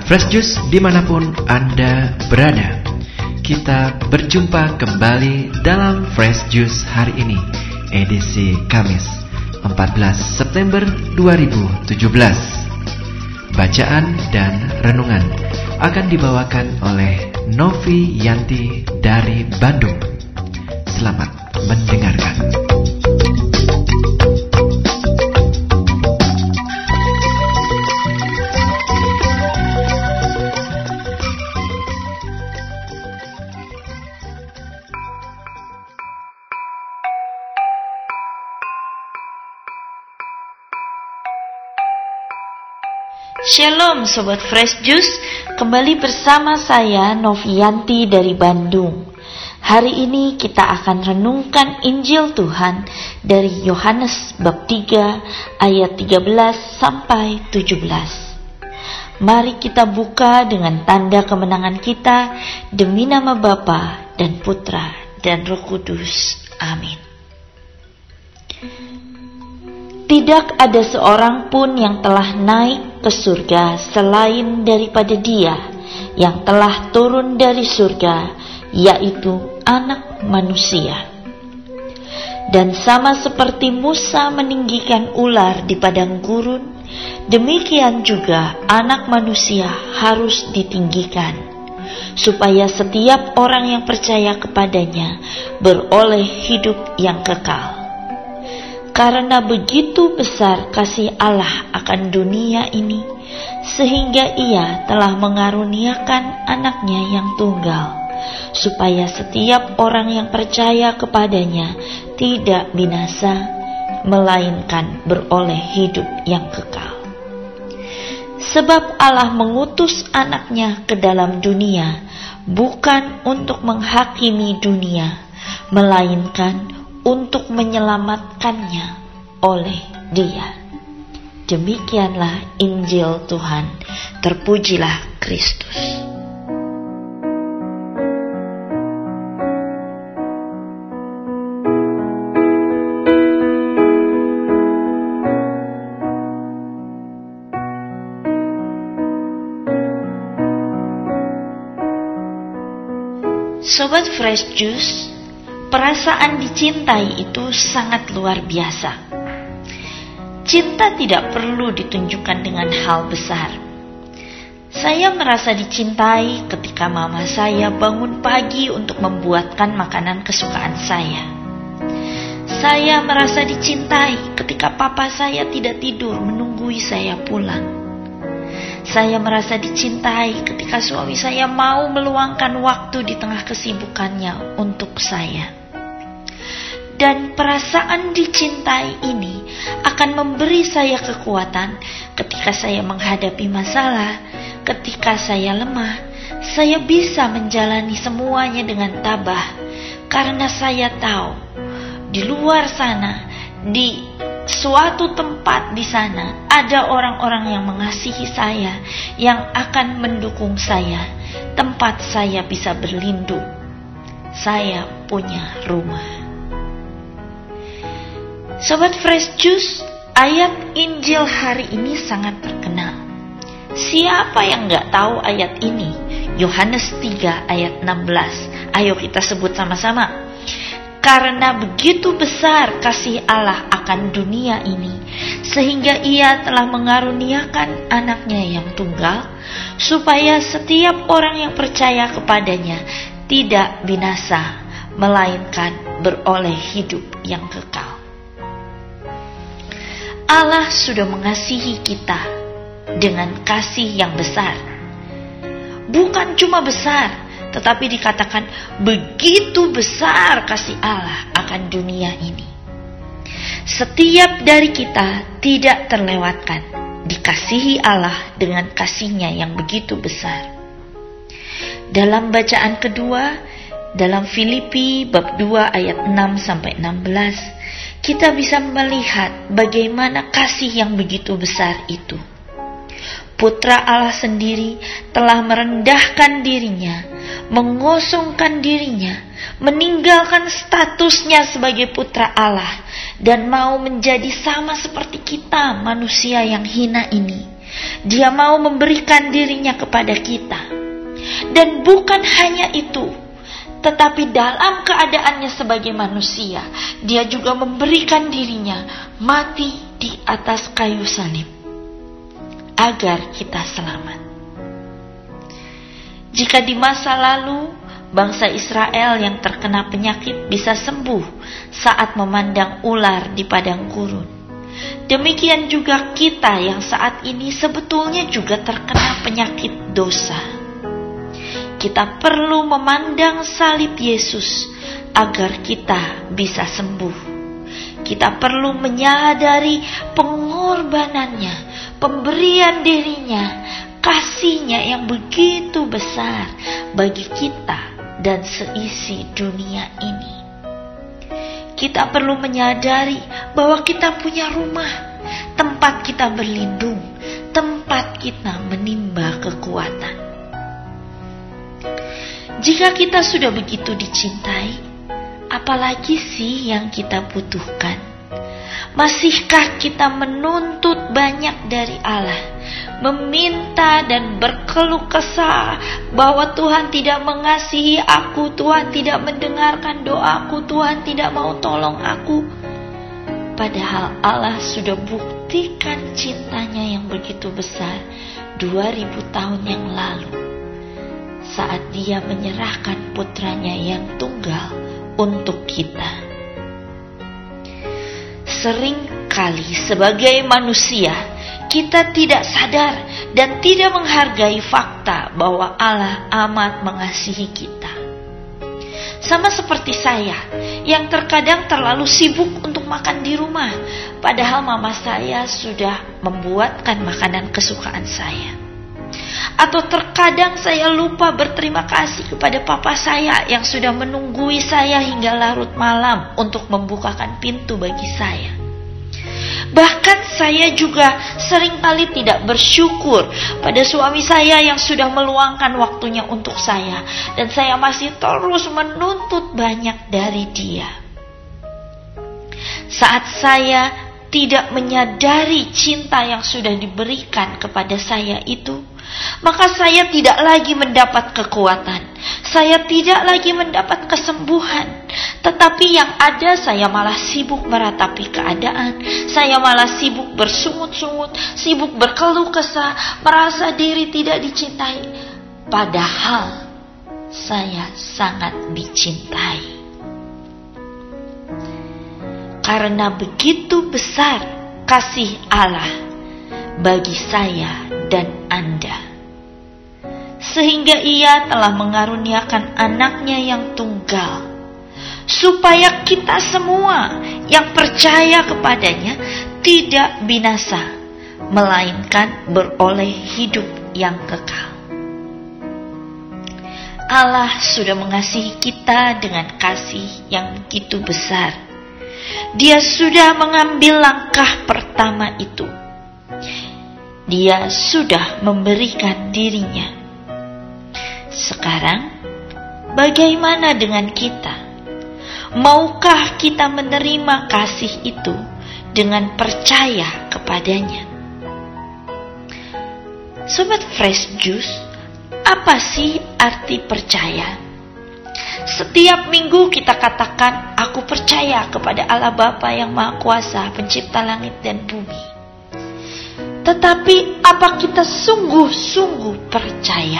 Fresh Juice dimanapun Anda berada, kita berjumpa kembali dalam Fresh Juice hari ini, edisi Kamis 14 September 2017. Bacaan dan renungan akan dibawakan oleh Novi Yanti dari Bandung. Selamat mendengarkan. Shalom Sobat Fresh Juice, kembali bersama saya Novianti dari Bandung. Hari ini kita akan renungkan Injil Tuhan dari Yohanes bab 3 ayat 13 sampai 17. Mari kita buka dengan tanda kemenangan kita demi nama Bapa dan Putra dan Roh Kudus. Amin. Tidak ada seorang pun yang telah naik ke surga selain daripada Dia yang telah turun dari surga, yaitu Anak Manusia. Dan sama seperti Musa meninggikan ular di padang gurun, demikian juga Anak Manusia harus ditinggikan, supaya setiap orang yang percaya kepadanya beroleh hidup yang kekal. Karena begitu besar kasih Allah akan dunia ini, sehingga Ia telah mengaruniakan anaknya yang tunggal, supaya setiap orang yang percaya kepadanya tidak binasa, melainkan beroleh hidup yang kekal. Sebab Allah mengutus anaknya ke dalam dunia, bukan untuk menghakimi dunia, melainkan untuk menyelamatkannya oleh Dia. Demikianlah Injil Tuhan. Terpujilah Kristus. Sobat Fresh Juice, perasaan dicintai itu sangat luar biasa. Cinta tidak perlu ditunjukkan dengan hal besar. Saya merasa dicintai ketika mama saya bangun pagi untuk membuatkan makanan kesukaan saya. Saya merasa dicintai ketika papa saya tidak tidur menunggui saya pulang. Saya merasa dicintai ketika suami saya mau meluangkan waktu di tengah kesibukannya untuk saya. Dan perasaan dicintai ini akan memberi saya kekuatan ketika saya menghadapi masalah, ketika saya lemah. Saya bisa menjalani semuanya dengan tabah, karena saya tahu di luar sana, di suatu tempat di sana, ada orang-orang yang mengasihi saya, yang akan mendukung saya. Tempat saya bisa berlindung. Saya punya rumah. Sobat Fresh Juice, ayat Injil hari ini sangat terkenal. Siapa yang gak tahu ayat ini? Yohanes 3 ayat 16. Ayo kita sebut sama-sama. Karena begitu besar kasih Allah akan dunia ini, sehingga Ia telah mengaruniakan anaknya yang tunggal, supaya setiap orang yang percaya kepadanya tidak binasa, melainkan beroleh hidup yang kekal. Allah sudah mengasihi kita dengan kasih yang besar. Bukan cuma besar, tetapi dikatakan begitu besar kasih Allah akan dunia ini. Setiap dari kita tidak terlewatkan dikasihi Allah dengan kasih-Nya yang begitu besar. Dalam bacaan kedua, dalam Filipi bab 2 ayat 6 sampai 16, kita bisa melihat bagaimana kasih yang begitu besar itu. Putra Allah sendiri telah merendahkan dirinya, mengosongkan dirinya, meninggalkan statusnya sebagai putra Allah, dan mau menjadi sama seperti kita manusia yang hina ini. Dia mau memberikan dirinya kepada kita. Dan bukan hanya itu, tetapi dalam keadaannya sebagai manusia, dia juga memberikan dirinya mati di atas kayu salib agar kita selamat. Jika di masa lalu bangsa Israel yang terkena penyakit bisa sembuh saat memandang ular di padang gurun, demikian juga kita yang saat ini sebetulnya juga terkena penyakit dosa. Kita perlu memandang salib Yesus agar kita bisa sembuh. Kita perlu menyadari pengorbanannya, pemberian dirinya, kasihnya yang begitu besar bagi kita dan seisi dunia ini. Kita perlu menyadari bahwa kita punya rumah, tempat kita berlindung, tempat kita menimba kekuatan. Jika kita sudah begitu dicintai, apalagi sih yang kita butuhkan? Masihkah kita menuntut banyak dari Allah, meminta dan berkeluh kesah bahwa Tuhan tidak mengasihi aku, Tuhan tidak mendengarkan doaku, Tuhan tidak mau tolong aku? Padahal Allah sudah buktikan cintanya yang begitu besar 2000 tahun yang lalu, saat Dia menyerahkan putranya yang tunggal untuk kita. Seringkali sebagai manusia kita tidak sadar dan tidak menghargai fakta bahwa Allah amat mengasihi kita. Sama seperti saya yang terkadang terlalu sibuk untuk makan di rumah, padahal mama saya sudah membuatkan makanan kesukaan saya. Atau terkadang saya lupa berterima kasih kepada papa saya yang sudah menunggui saya hingga larut malam untuk membukakan pintu bagi saya. Bahkan saya juga seringkali tidak bersyukur pada suami saya yang sudah meluangkan waktunya untuk saya, dan saya masih terus menuntut banyak dari dia. Saat saya tidak menyadari cinta yang sudah diberikan kepada saya itu, maka saya tidak lagi mendapat kekuatan, saya tidak lagi mendapat kesembuhan. Tetapi yang ada, saya malah sibuk meratapi keadaan, saya malah sibuk bersungut-sungut, sibuk berkeluh kesah, merasa diri tidak dicintai. Padahal saya sangat dicintai. Karena begitu besar kasih Allah bagi saya dan Anda, sehingga Ia telah mengaruniakan anaknya yang tunggal, supaya kita semua yang percaya kepadanya tidak binasa, melainkan beroleh hidup yang kekal. Allah sudah mengasihi kita dengan kasih yang begitu besar. Dia sudah mengambil langkah pertama itu. Dia sudah memberikan dirinya. Sekarang, bagaimana dengan kita? Maukah kita menerima kasih itu dengan percaya kepadanya? Sobat Fresh Juice, apa sih arti percaya? Setiap minggu kita katakan, aku percaya kepada Allah Bapa yang Maha Kuasa, pencipta langit dan bumi. Tetapi apa kita sungguh-sungguh percaya?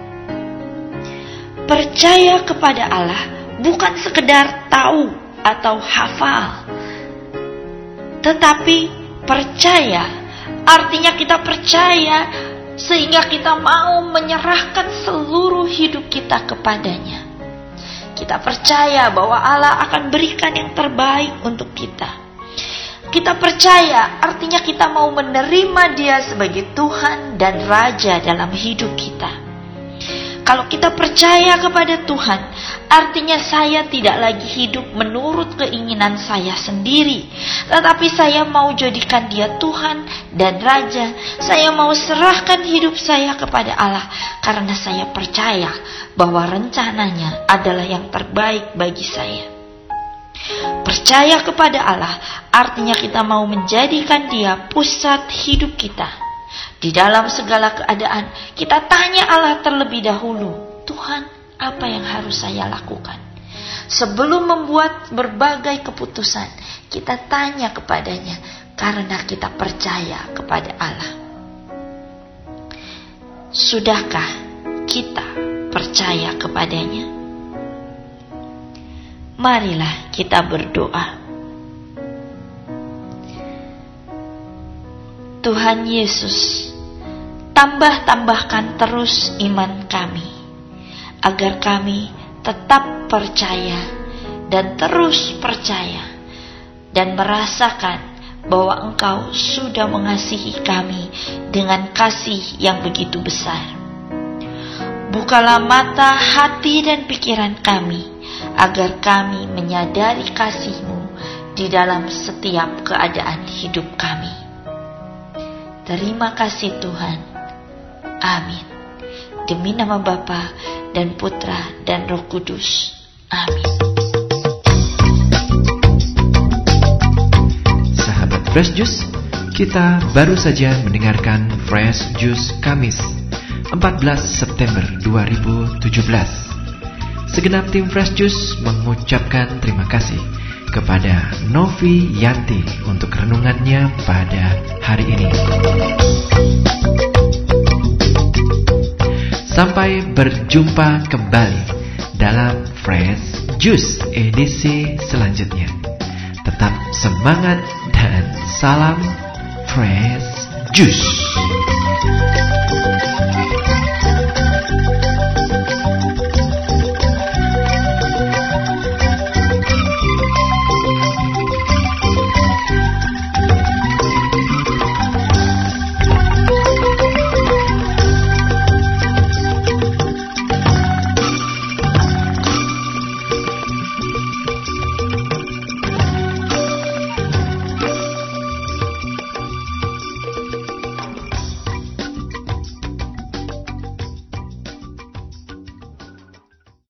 Percaya kepada Allah bukan sekedar tahu atau hafal. Tetapi percaya artinya kita percaya sehingga kita mau menyerahkan seluruh hidup kita kepadanya. Kita percaya bahwa Allah akan berikan yang terbaik untuk kita. Kita percaya artinya kita mau menerima Dia sebagai Tuhan dan Raja dalam hidup kita. Kalau kita percaya kepada Tuhan, artinya saya tidak lagi hidup menurut keinginan saya sendiri, tetapi saya mau jadikan Dia Tuhan dan Raja. Saya mau serahkan hidup saya kepada Allah karena saya percaya bahwa rencananya adalah yang terbaik bagi saya. Percaya kepada Allah artinya kita mau menjadikan Dia pusat hidup kita. Di dalam segala keadaan, kita tanya Allah terlebih dahulu, Tuhan, apa yang harus saya lakukan? Sebelum membuat berbagai keputusan, kita tanya kepadanya karena kita percaya kepada Allah. Sudahkah kita percaya kepadanya? Marilah kita berdoa. Tuhan Yesus, tambahkan terus iman kami, agar kami tetap percaya dan terus percaya, dan merasakan bahwa Engkau sudah mengasihi kami dengan kasih yang begitu besar. Bukalah mata, hati, dan pikiran kami, agar kami menyadari kasih-Mu di dalam setiap keadaan hidup kami. Terima kasih Tuhan. Amin. Demi nama Bapa dan Putra dan Roh Kudus. Amin. Sahabat Fresh Juice, kita baru saja mendengarkan Fresh Juice Kamis 14 September 2017. Segenap tim Fresh Juice mengucapkan terima kasih kepada Novi Yanti untuk renungannya pada hari ini. Sampai berjumpa kembali dalam Fresh Juice edisi selanjutnya. Tetap semangat dan salam Fresh Juice.